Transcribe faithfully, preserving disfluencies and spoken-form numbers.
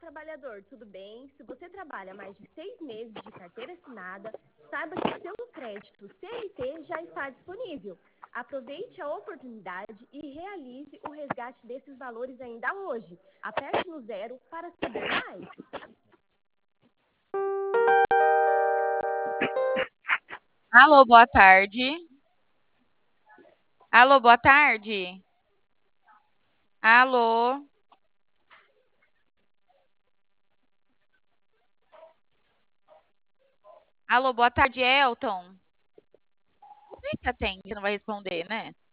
trabalhador, tudo bem? Se você trabalha mais de seis meses de carteira assinada, saiba que seu crédito C L T já está disponível. Aproveite a oportunidade e realize o resgate desses valores ainda hoje. Aperte no zero para saber mais. Alô, boa tarde. Alô, boa tarde. Alô. Alô, boa tarde, Elton. Nem se atende, não vai responder, né?